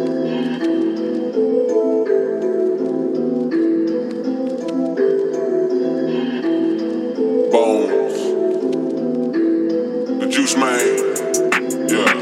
Bones, the Juice Man, yeah.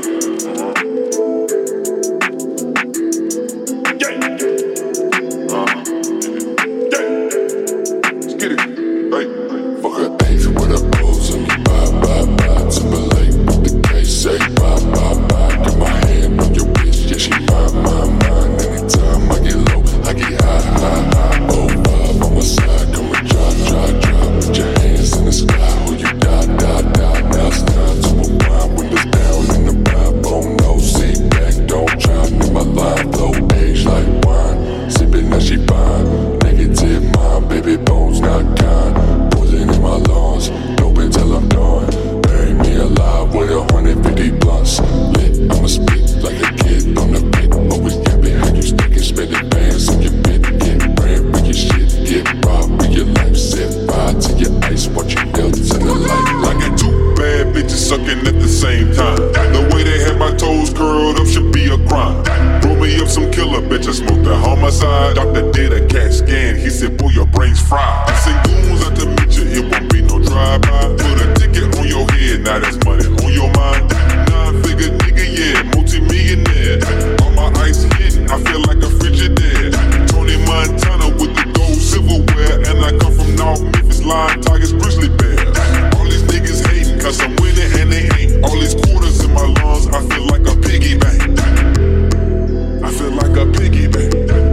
Let's get it, right? Fuck her H with her O's and me bye. Timberlake with the K say bye. Got my hand on your bitch, yeah she mine. Anytime I get low, I get high. Oh, vibe on my side, come and drop. Put your hands in the sky, or you die. Now it's time to unwind. Windows down in the vibe, oh no, sit back, don't drown in my line. Blow age like wine, sipping that she fine. Negative mind, baby bones not kind. Poison in my lungs, dope until I'm done. Bury me alive with 150 blunts. Lit, I'ma speak like a kid on the pit. Always yapping how you stickin', spending bands on your bit. Get brand with your shit, get robbed with your life. Set fire to your ice, watch you melt to the light. I got two bad bitches sucking at the same time. The way they had my toes curled up should be a crime. Roll me up some killer bitch, I smoked a homicide. Doctor did a CAT scan, he said, boy, your brain's fried. I send goons out to meet you, it won't be no drive-by. Put a ticket on your head, now that's money on your mind. 9-figure nigga, yeah, multi-millionaire. All my ice hitting, I feel like a Frigidaire. Tony Montana with the gold silverware. And I come from North Memphis, Lion, Tigers, Grizzly Bears. All these niggas hating, cause I'm winning and they ain't. All these quarters in my lungs, I feel like a piggy bank. I feel like a piggy bank.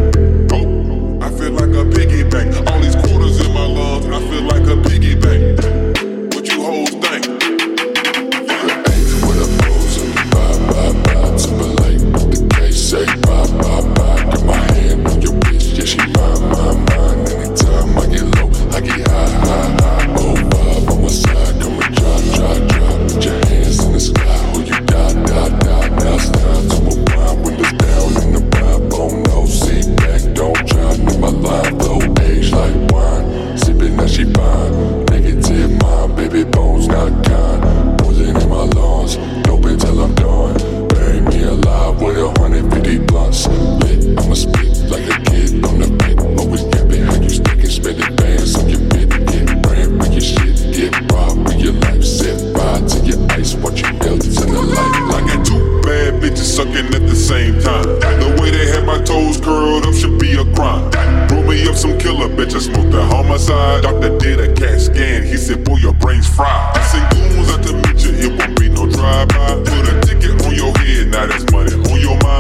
Oh, I feel like a piggy bank. All these quarters in my lungs, I feel like a piggy bank. What you hoes think? Fuck her H with her O's and me bye. Timberlake with the K say bye. Got my hand on your bitch, yeah she mine. Anytime I get low, I get high. Oh, vibe on my side, come and drop. Put your hands in the sky, or you die. Now it's time to unwind. Windows down in the vibe, oh no, sit back, don't drown in my line. Blow age like wine, sipping that she fine. Negative mind, baby bones not kind. Poison in my lungs, dope until I'm done. Bury me alive with 150 blunts. Lit, I'ma speak like a kid on the pit. Always yapping how you stickin', spending bands on your bit. Get brand with your shit, get robbed with your life. Set fire to your ice, watch you melt to the light. I got two bad bitches sucking at the same time. The way they had my toes curled up should be a crime. Roll me up some killer bitch, I smoked a homicide. Doctor did a CAT scan, he said, boy, your brain's fried. I send goons out to meet you, it won't be no drive-by. Put a ticket on your head, now that's money on your mind.